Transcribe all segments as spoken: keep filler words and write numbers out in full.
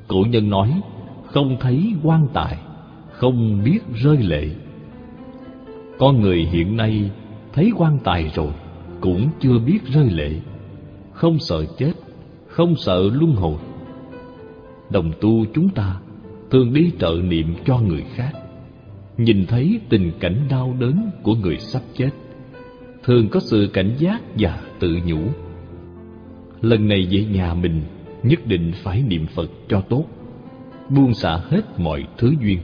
Cổ nhân nói: không thấy quan tài, không biết rơi lệ. Con người hiện nay thấy quan tài rồi cũng chưa biết rơi lệ, không sợ chết, không sợ luân hồi. Đồng tu chúng ta thường đi trợ niệm cho người khác, nhìn thấy tình cảnh đau đớn của người sắp chết, thường có sự cảnh giác và tự nhủ: lần này về nhà mình nhất định phải niệm Phật cho tốt, buông xả hết mọi thứ duyên.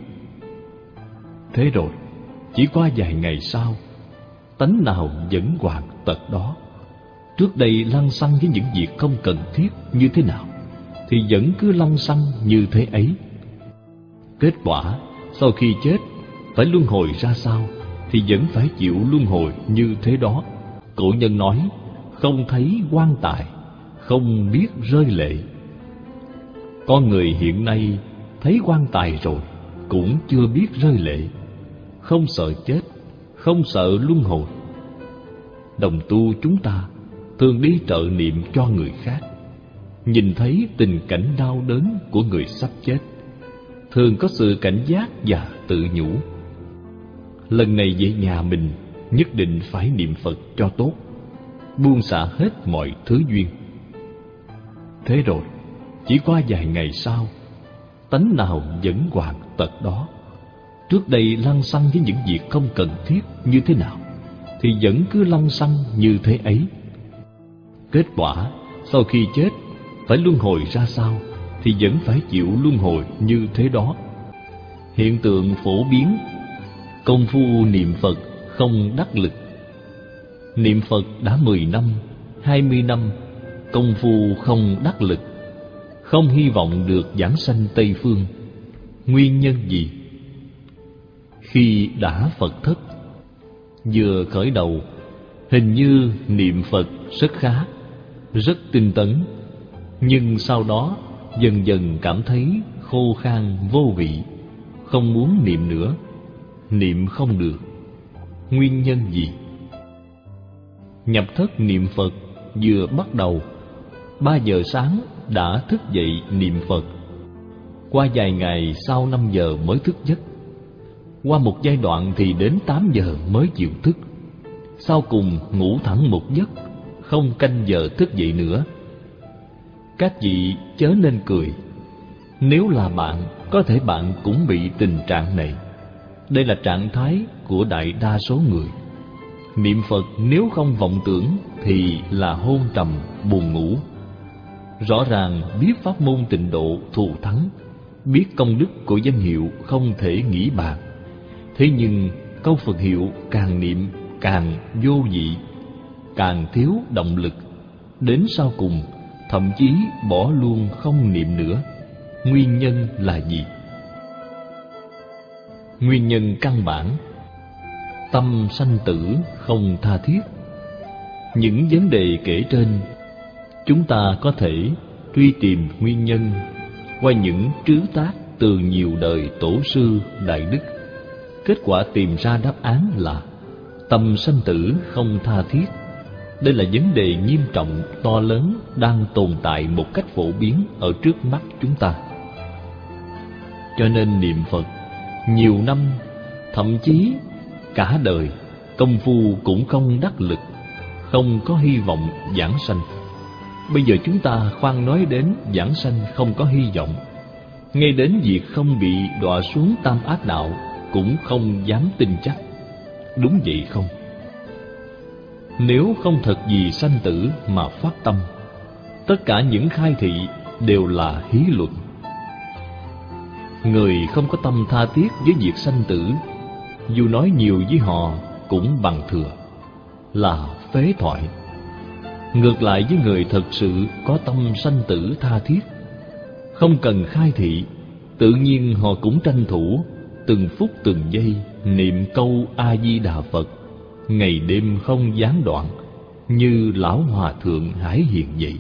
Thế rồi chỉ qua vài ngày sau, tánh nào vẫn hoàn tật đó. Trước đây lăng xăng với những việc không cần thiết như thế nào thì vẫn cứ lăng xăng như thế ấy. Kết quả sau khi chết phải luân hồi ra sao thì vẫn phải chịu luân hồi như thế đó. Cổ nhân nói: không thấy quan tài, không biết rơi lệ. Con người hiện nay thấy quan tài rồi cũng chưa biết rơi lệ, không sợ chết, không sợ luân hồi. Đồng tu chúng ta thường đi trợ niệm cho người khác, nhìn thấy tình cảnh đau đớn của người sắp chết, thường có sự cảnh giác và tự nhủ: lần này về nhà mình nhất định phải niệm Phật cho tốt, buông xả hết mọi thứ duyên. Thế rồi chỉ qua vài ngày sau, tánh nào vẫn hoàn tật đó. Trước đây lăng xăng với những việc không cần thiết như thế nào thì vẫn cứ lăng xăng như thế ấy. Kết quả sau khi chết phải luân hồi ra sao thì vẫn phải chịu luân hồi như thế đó. Hiện tượng phổ biến: công phu niệm Phật không đắc lực. Niệm Phật đã mười năm, hai mươi năm, công phu không đắc lực, không hy vọng được giảng sanh Tây Phương. Nguyên nhân gì? Khi đã Phật thất, vừa khởi đầu hình như niệm Phật rất khá, rất tinh tấn, nhưng sau đó dần dần cảm thấy khô khan vô vị, không muốn niệm nữa, niệm không được. Nguyên nhân gì? Nhập thất niệm Phật vừa bắt đầu, ba giờ sáng đã thức dậy niệm Phật. Qua vài ngày sau năm giờ mới thức giấc. Qua một giai đoạn thì đến tám giờ mới chịu thức. Sau cùng ngủ thẳng một giấc, không canh giờ thức dậy nữa. Các vị chớ nên cười. Nếu là bạn, có thể bạn cũng bị tình trạng này. Đây là trạng thái của đại đa số người. Niệm Phật nếu không vọng tưởng thì là hôn trầm, buồn ngủ. Rõ ràng biết pháp môn tịnh độ thù thắng, biết công đức của danh hiệu không thể nghĩ bàn. Thế nhưng câu Phật hiệu càng niệm càng vô vị, càng thiếu động lực. Đến sau cùng thậm chí bỏ luôn không niệm nữa. Nguyên nhân là gì? Nguyên nhân căn bản: tâm sanh tử không tha thiết. Những vấn đề kể trên, chúng ta có thể truy tìm nguyên nhân qua những trứ tác từ nhiều đời tổ sư đại đức. Kết quả tìm ra đáp án là tâm sanh tử không tha thiết. Đây là vấn đề nghiêm trọng, to lớn, đang tồn tại một cách phổ biến ở trước mắt chúng ta. Cho nên niệm Phật nhiều năm, thậm chí cả đời, công phu cũng không đắc lực, không có hy vọng giảng sanh. Bây giờ chúng ta khoan nói đến giảng sanh không có hy vọng, ngay đến việc không bị đọa xuống tam ác đạo cũng không dám tin chắc. Đúng vậy không? Nếu không thật vì sanh tử mà phát tâm, tất cả những khai thị đều là hí luận. Người không có tâm tha thiết với việc sanh tử, dù nói nhiều với họ cũng bằng thừa, là phế thoại. Ngược lại với người thật sự có tâm sanh tử tha thiết, không cần khai thị, tự nhiên họ cũng tranh thủ từng phút từng giây niệm câu A Di Đà Phật, ngày đêm không gián đoạn, như lão hòa thượng Hải Hiền vậy.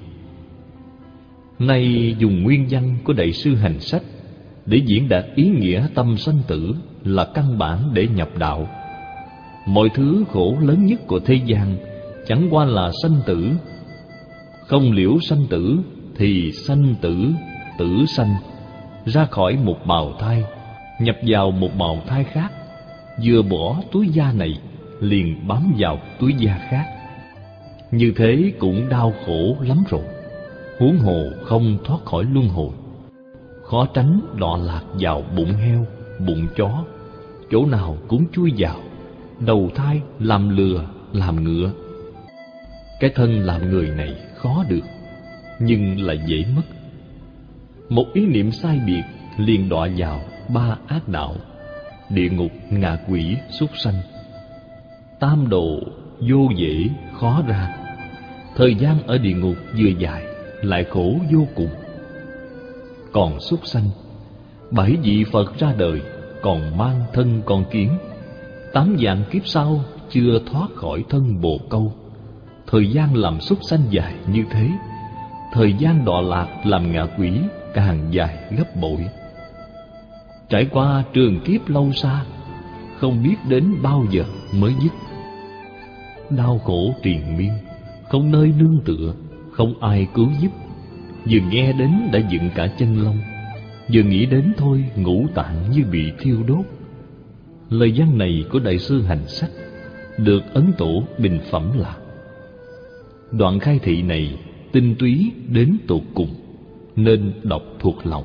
Nay dùng nguyên văn của đại sư Hành Sách để diễn đạt ý nghĩa tâm sanh tử là căn bản để nhập đạo. Mọi thứ khổ lớn nhất của thế gian chẳng qua là sanh tử. Không liễu sanh tử thì sanh tử, tử sanh, ra khỏi một bào thai, nhập vào một bào thai khác, vừa bỏ túi da này liền bám vào túi da khác. Như thế cũng đau khổ lắm rồi, huống hồ không thoát khỏi luân hồi. Khó tránh đọa lạc vào bụng heo, bụng chó, chỗ nào cũng chui vào, đầu thai làm lừa, làm ngựa. Cái thân làm người này khó được, nhưng lại dễ mất. Một ý niệm sai biệt liền đọa vào ba ác đạo: địa ngục, ngạ quỷ, súc sanh. Tam độ vô dễ khó ra. Thời gian ở địa ngục vừa dài lại khổ vô cùng. Còn súc sanh, bảy vị Phật ra đời còn mang thân con kiến, tám vạn kiếp sau chưa thoát khỏi thân bồ câu. Thời gian làm súc sanh dài như thế, thời gian đọa lạc làm ngạ quỷ càng dài gấp bội. Trải qua trường kiếp lâu xa, không biết đến bao giờ mới dứt. Đau khổ triền miên, không nơi nương tựa, không ai cứu giúp. Vừa nghe đến đã dựng cả chân lông, vừa nghĩ đến thôi ngũ tạng như bị thiêu đốt. Lời văn này của Đại sư Hành Sách được Ấn Tổ bình phẩm là: đoạn khai thị này tinh túy đến tột cùng, nên đọc thuộc lòng.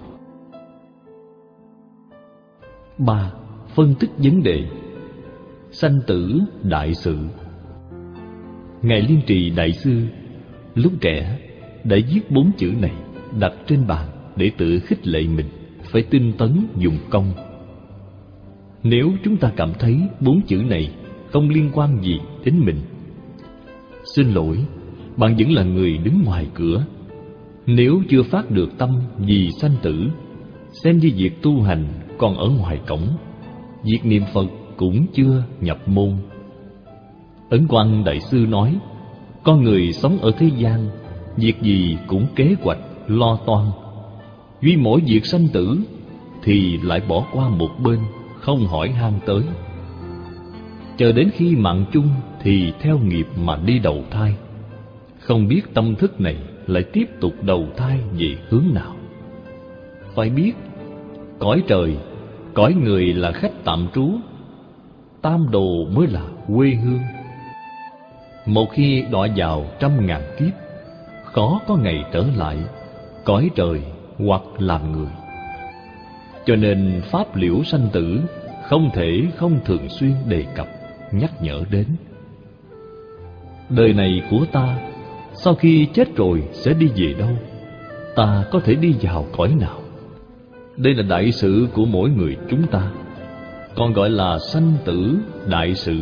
Ba. Phân tích vấn đề sanh tử đại sự. Ngài Liên Trì Đại sư lúc trẻ đã viết bốn chữ này đặt trên bàn để tự khích lệ mình phải tinh tấn dùng công. Nếu chúng ta cảm thấy bốn chữ này không liên quan gì đến mình, xin lỗi, bạn vẫn là người đứng ngoài cửa. Nếu chưa phát được tâm vì sanh tử, xem như việc tu hành còn ở ngoài cổng, việc niệm Phật cũng chưa nhập môn. Ấn Quang Đại sư nói, con người sống ở thế gian, việc gì cũng kế hoạch, lo toan. Duy mỗi việc sanh tử thì lại bỏ qua một bên, không hỏi han tới. Chờ đến khi mạng chung thì theo nghiệp mà đi đầu thai. Không biết tâm thức này lại tiếp tục đầu thai về hướng nào. Phải biết, cõi trời, cõi người là khách tạm trú, tam đồ mới là quê hương. Một khi đọa vào trăm ngàn kiếp, khó có ngày trở lại cõi trời hoặc làm người. Cho nên pháp liễu sanh tử không thể không thường xuyên đề cập, nhắc nhở đến. Đời này của ta, sau khi chết rồi sẽ đi về đâu? Ta có thể đi vào cõi nào? Đây là đại sự của mỗi người chúng ta, còn gọi là sanh tử đại sự.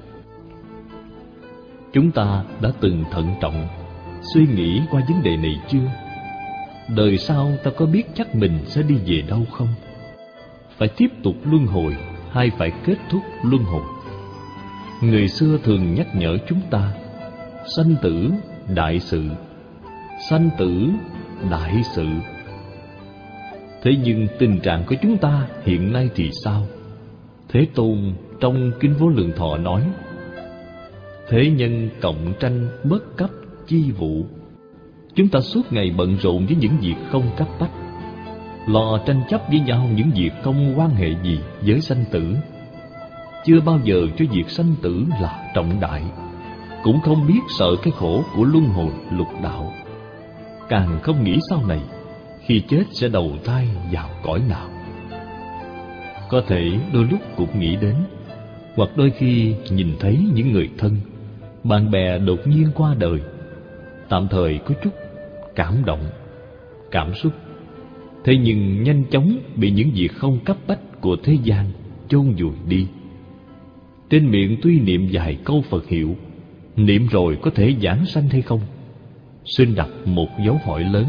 Chúng ta đã từng thận trọng suy nghĩ qua vấn đề này chưa? Đời sau ta có biết chắc mình sẽ đi về đâu không? Phải tiếp tục luân hồi hay phải kết thúc luân hồi? Người xưa thường nhắc nhở chúng ta: sanh tử đại sự, sanh tử đại sự. Thế nhưng tình trạng của chúng ta hiện nay thì sao? Thế Tôn trong Kinh Vô Lượng Thọ nói: thế nhân cộng tranh bất cấp chi vụ. Chúng ta suốt ngày bận rộn với những việc không cấp bách, lo tranh chấp với nhau những việc không quan hệ gì với sanh tử. Chưa bao giờ cho việc sanh tử là trọng đại, cũng không biết sợ cái khổ của luân hồi lục đạo, càng không nghĩ sau này khi chết sẽ đầu thai vào cõi nào. Có thể đôi lúc cũng nghĩ đến, hoặc đôi khi nhìn thấy những người thân, bạn bè đột nhiên qua đời, tạm thời có chút cảm động, cảm xúc. Thế nhưng nhanh chóng bị những việc không cấp bách của thế gian chôn vùi đi. Trên miệng tuy niệm vài câu Phật hiệu, niệm rồi có thể giảng sanh hay không? Xin đặt một dấu hỏi lớn.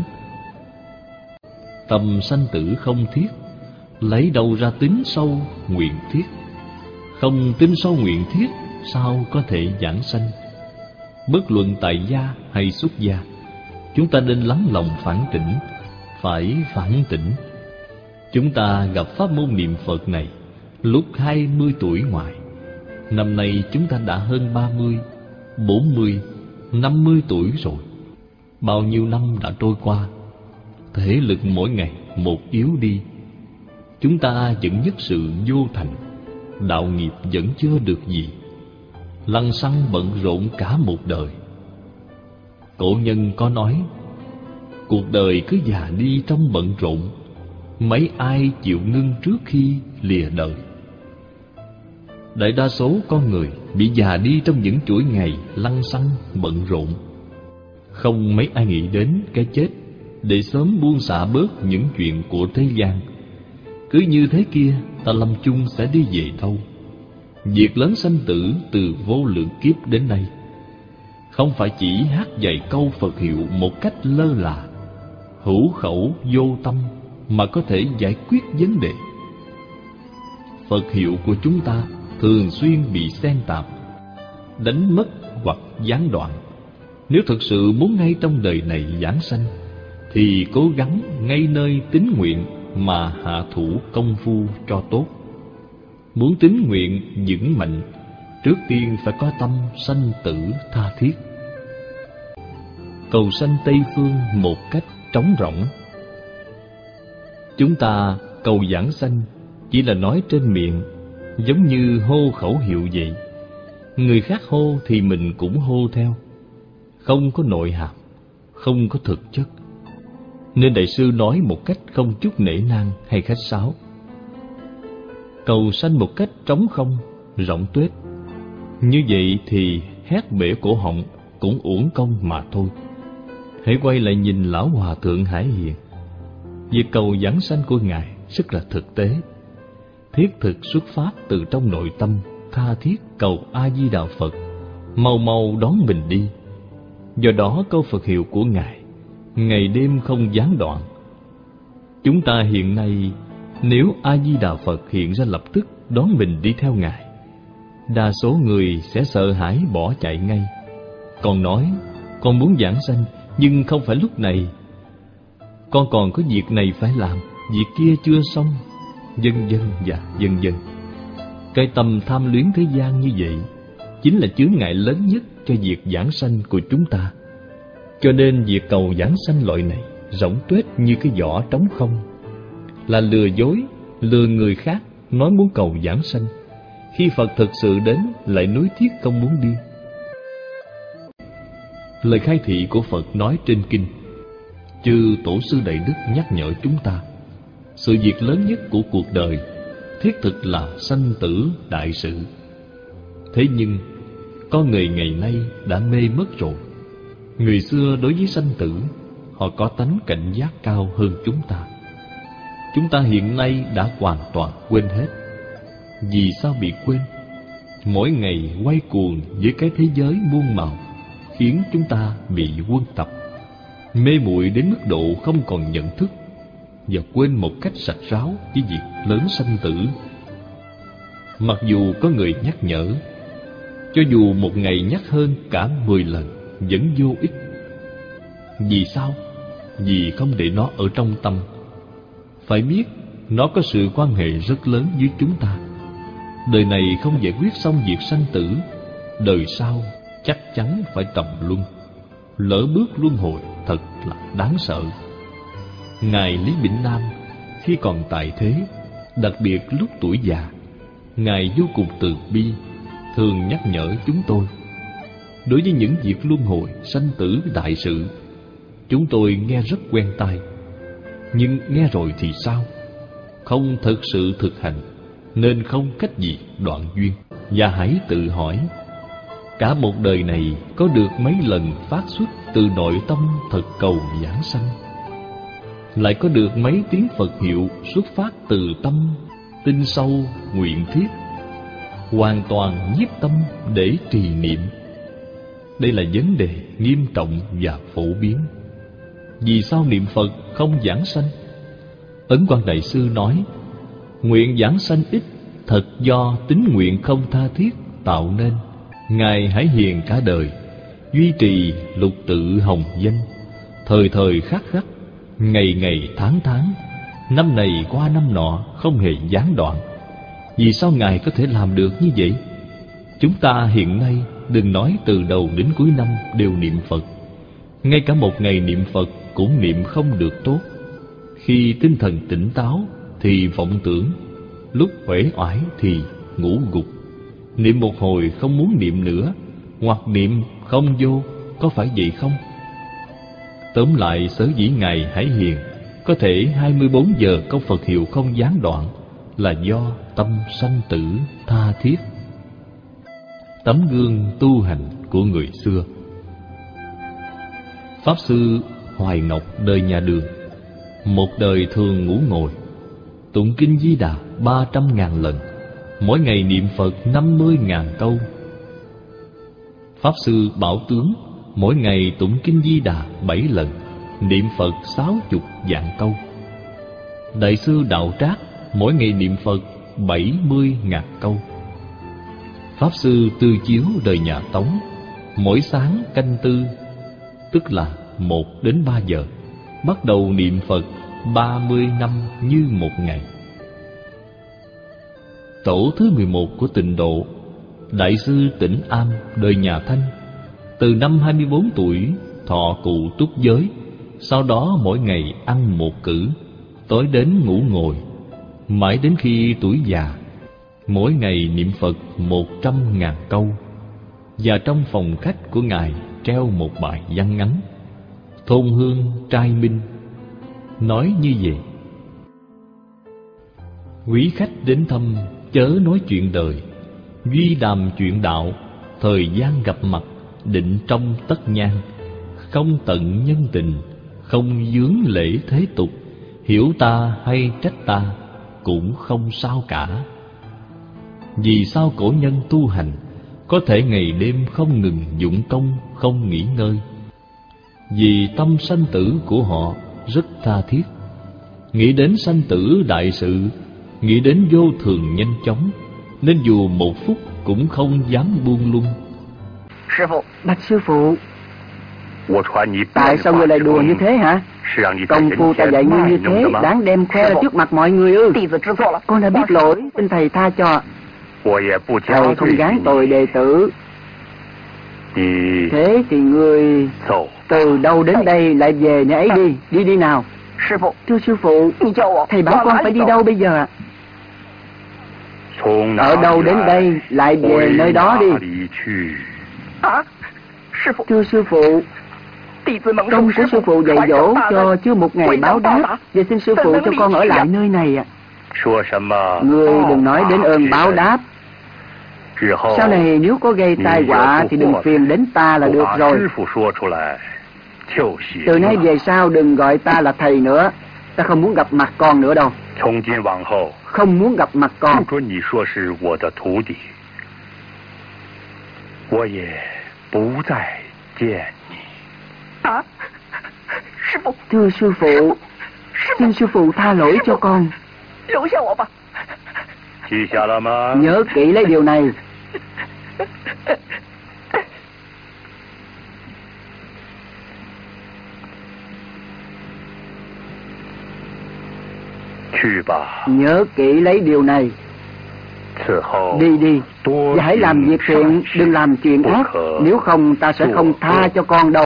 Tâm sanh tử không thiết, lấy đâu ra tính sâu nguyện thiết? Không tính sâu nguyện thiết, sao có thể giảng sanh? Bất luận tại gia hay xuất gia, chúng ta nên lắng lòng phản tỉnh, phải phản tỉnh. Chúng ta gặp pháp môn niệm Phật này lúc hai mươi tuổi ngoài. Năm nay chúng ta đã hơn ba mươi, bốn mươi, năm mươi tuổi rồi. Bao nhiêu năm đã trôi qua, thể lực mỗi ngày một yếu đi, chúng ta vẫn nhất sự vô thành, đạo nghiệp vẫn chưa được gì, lăng xăng bận rộn cả một đời. Cổ nhân có nói, cuộc đời cứ già đi trong bận rộn, mấy ai chịu ngưng trước khi lìa đời. Đại đa số con người bị già đi trong những chuỗi ngày lăng xăng bận rộn. Không mấy ai nghĩ đến cái chết để sớm buông xả bớt những chuyện của thế gian. Cứ như thế kia, ta lâm chung sẽ đi về đâu? Việc lớn sanh tử từ vô lượng kiếp đến nay, không phải chỉ hát vài câu Phật hiệu một cách lơ là, hữu khẩu vô tâm mà có thể giải quyết vấn đề. Phật hiệu của chúng ta thường xuyên bị xen tạp, đánh mất hoặc gián đoạn. Nếu thực sự muốn ngay trong đời này giảng sanh, thì cố gắng ngay nơi tín nguyện mà hạ thủ công phu cho tốt. Muốn tín nguyện vững mạnh, trước tiên phải có tâm sanh tử tha thiết. Cầu sanh Tây Phương một cách trống rỗng. Chúng ta cầu giảng sanh chỉ là nói trên miệng, giống như hô khẩu hiệu vậy. Người khác hô thì mình cũng hô theo, không có nội hàm, không có thực chất. Nên Đại sư nói một cách không chút nể nang hay khách sáo. Cầu sanh một cách trống không, rỗng tuếch. Như vậy thì hét bể cổ họng cũng uổng công mà thôi. Hãy quay lại nhìn Lão Hòa Thượng Hải Hiền. Việc cầu giảng sanh của Ngài rất là thực tế, thiết thực xuất phát từ trong nội tâm, tha thiết cầu A-di-đà Phật mau mau đón mình đi. Do đó câu Phật hiệu của Ngài ngày đêm không gián đoạn. Chúng ta hiện nay, nếu A-di-đà Phật hiện ra lập tức đón mình đi theo Ngài, đa số người sẽ sợ hãi bỏ chạy ngay, còn nói con muốn giảng sanh nhưng không phải lúc này, con còn có việc này phải làm, việc kia chưa xong, vân vân và vân vân. Cái tâm tham luyến thế gian như vậy chính là chướng ngại lớn nhất cho việc giảng sanh của chúng ta. Cho nên việc cầu giảng sanh loại này rỗng tuếch như cái vỏ trống không, là lừa dối, lừa người khác nói muốn cầu giảng sanh, khi Phật thực sự đến lại nuối tiếc không muốn đi. Lời khai thị của Phật nói trên kinh, chư tổ sư đại đức nhắc nhở chúng ta, sự việc lớn nhất của cuộc đời thiết thực là sanh tử đại sự. Thế nhưng con người ngày nay đã mê mất rồi. Người xưa đối với sanh tử, họ có tánh cảnh giác cao hơn chúng ta. Chúng ta hiện nay đã hoàn toàn quên hết. Vì sao bị quên? Mỗi ngày quay cuồng với cái thế giới muôn màu, khiến chúng ta bị quân tập, mê muội đến mức độ không còn nhận thức, và quên một cách sạch ráo với việc lớn sanh tử. Mặc dù có người nhắc nhở, cho dù một ngày nhắc hơn cả mười lần vẫn vô ích. Vì sao? Vì không để nó ở trong tâm. Phải biết nó có sự quan hệ rất lớn với chúng ta. Đời này không giải quyết xong việc sanh tử, đời sau chắc chắn phải trầm luân. Lỡ bước luân hồi thật là đáng sợ. Ngài Lý Bỉnh Nam khi còn tại thế, đặc biệt lúc tuổi già, Ngài vô cùng từ bi, thường nhắc nhở chúng tôi. Đối với những việc luân hồi, sanh tử đại sự, chúng tôi nghe rất quen tai. Nhưng nghe rồi thì sao? Không thực sự thực hành, nên không cách gì đoạn duyên. Và hãy tự hỏi, cả một đời này có được mấy lần phát xuất từ nội tâm thật cầu giảng sanh? Lại có được mấy tiếng Phật hiệu xuất phát từ tâm tinh sâu nguyện thiết, hoàn toàn nhiếp tâm để trì niệm? Đây là vấn đề nghiêm trọng và phổ biến. Vì sao niệm Phật không giảng sanh? Ấn Quang Đại Sư nói, nguyện giảng sanh ít, thật do tín nguyện không tha thiết tạo nên. Ngài Hải Hiền cả đời duy trì lục tự hồng danh, thời thời khắc khắc, ngày ngày tháng tháng, năm này qua năm nọ không hề gián đoạn. Vì sao Ngài có thể làm được như vậy? Chúng ta hiện nay đừng nói từ đầu đến cuối năm đều niệm Phật, ngay cả một ngày niệm Phật cũng niệm không được tốt. Khi tinh thần tỉnh táo thì vọng tưởng, lúc uể oải thì ngủ gục. Niệm một hồi không muốn niệm nữa, hoặc niệm không vô, có phải vậy không? Tóm lại, sở dĩ Ngài Hải Hiền có thể hai mươi bốn giờ câu Phật hiệu không gián đoạn là do tâm sanh tử tha thiết. Tấm gương tu hành của người xưa. Pháp sư Hoài Ngọc đời nhà Đường, một đời thường ngủ ngồi, tụng kinh Di Đà ba trăm ngàn lần, mỗi ngày niệm Phật năm mươi ngàn câu. Pháp sư Bảo Tướng mỗi ngày tụng kinh Di Đà bảy lần, niệm Phật sáu chục vạn câu. Đại sư Đạo Trác mỗi ngày niệm Phật bảy mươi ngàn câu. Pháp sư Tư Chiếu đời nhà Tống mỗi sáng canh tư, tức là một đến ba giờ, bắt đầu niệm Phật ba mươi năm như một ngày. Tổ thứ mười một của Tịnh Độ, Đại sư Tĩnh Am đời nhà Thanh, từ năm hai mươi bốn tuổi thọ cụ túc giới, sau đó mỗi ngày ăn một cữ, tối đến ngủ ngồi, mãi đến khi tuổi già, mỗi ngày niệm Phật một trăm ngàn câu. Và trong phòng khách của Ngài treo một bài văn ngắn Thôn Hương Trai Minh, nói như vậy: quý khách đến thăm chớ nói chuyện đời, duy đàm chuyện đạo, thời gian gặp mặt định trong tất nhang, không tận nhân tình, không vướng lễ thế tục, hiểu ta hay trách ta cũng không sao cả. Vì sao cổ nhân tu hành có thể ngày đêm không ngừng dụng công, không nghỉ ngơi? Vì tâm sanh tử của họ rất tha thiết, nghĩ đến sanh tử đại sự, nghĩ đến vô thường nhanh chóng, nên dù một phút cũng không dám buông lung. Bạch sư phụ, tại sao người lại đùa như thế hả? Công phu ta dạy ngươi như thế đáng đem khoe trước mặt mọi người ư? Con đã biết lỗi, xin thầy tha cho. Thầy không gán tội đệ tử. Thế thì ngươi từ đâu đến đây lại về nhà ấy đi, đi đi nào. Thưa sư phụ, thầy bảo con phải đi đâu bây giờ ạ? Ở đâu đến đây lại về nơi đó đi. Thưa sư phụ, công của sư phụ dạy dỗ cho chưa một ngày báo đáp, vậy xin sư phụ cho con ở lại nơi này ạ. Ngươi đừng nói đến ơn báo đáp. Sau này nếu có gây tai họa thì đừng phiền đến ta là được rồi. Từ nay về sau đừng gọi ta là thầy nữa, ta không muốn gặp mặt con nữa đâu. Không muốn gặp mặt con. Thưa sư phụ, xin sư phụ tha lỗi cho con. Nhớ kỹ lấy điều này. Nhớ kỹ lấy điều này. Đi đi, và hãy làm việc thiện, đừng làm chuyện ác, nếu không ta sẽ không tha cho con đâu.